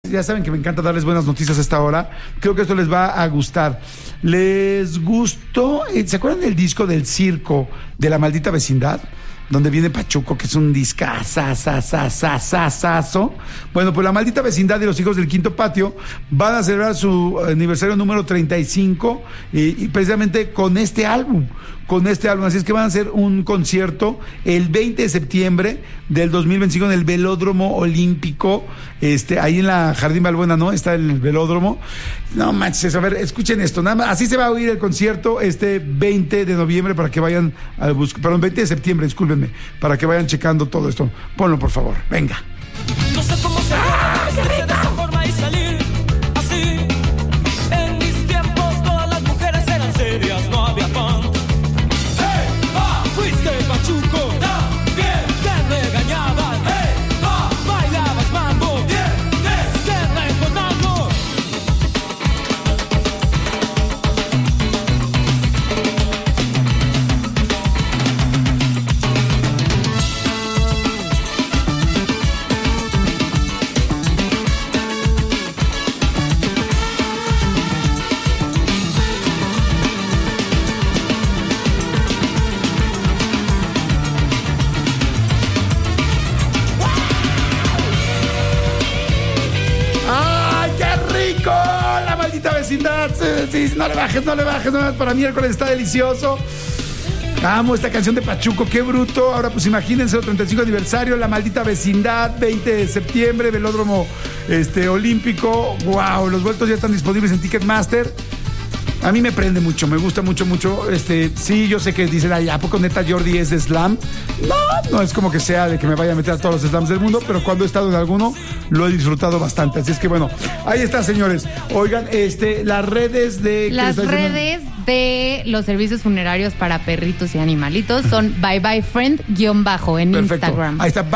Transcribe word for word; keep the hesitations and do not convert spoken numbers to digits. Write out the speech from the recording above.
Ya saben que me encanta darles buenas noticias a esta hora. Creo que esto les va a gustar. ¿Les gustó? ¿Se acuerdan del disco del circo de La Maldita Vecindad? Donde viene Pachuco, que es un discazazazazazazazo. Bueno, pues La Maldita Vecindad y Los Hijos del Quinto Patio van a celebrar su aniversario número treinta y cinco y, y precisamente con este álbum, con este álbum. Así es que van a hacer un concierto el veinte de septiembre del dos mil veinticinco en el Velódromo Olímpico, este, ahí en la Jardín Balbuena, ¿no? Está el velódromo. No manches, a ver, escuchen esto, nada más, así se va a oír el concierto este veinte de noviembre para que vayan a buscar, perdón, veinte de septiembre, discúlpenme, para que vayan checando todo esto. Ponlo, por favor, venga. No sé cómo se ¡Ah, de esa forma y salir así. En mis tiempos todas las mujeres eran serias, no había pan. ¡Hey, va! Fuiste Pachuco, también te regañaban. ¡Hey, va! Bailabas mambo, tienes que recordarlo. Vecindad, sí, sí, no le bajes, no le bajes, no, para miércoles está delicioso. Amo esta canción de Pachuco, qué bruto. Ahora pues imagínense el treinta y cinco aniversario, La Maldita Vecindad, veinte de septiembre, Velódromo este, Olímpico. Wow, los vueltos ya están disponibles en Ticketmaster. A mí me prende mucho, me gusta mucho, mucho. Este, sí, yo sé que dicen, ay, ¿a poco neta Jordi es de slam? No, no es como que sea de que me vaya a meter a todos los slams del mundo, pero cuando he estado en alguno, lo he disfrutado bastante. Así es que bueno, ahí está, señores. Oigan, este, las redes de... Las redes de los servicios funerarios para perritos y animalitos son Bye Bye Friend guión bajo en Perfecto. Instagram. Ahí está.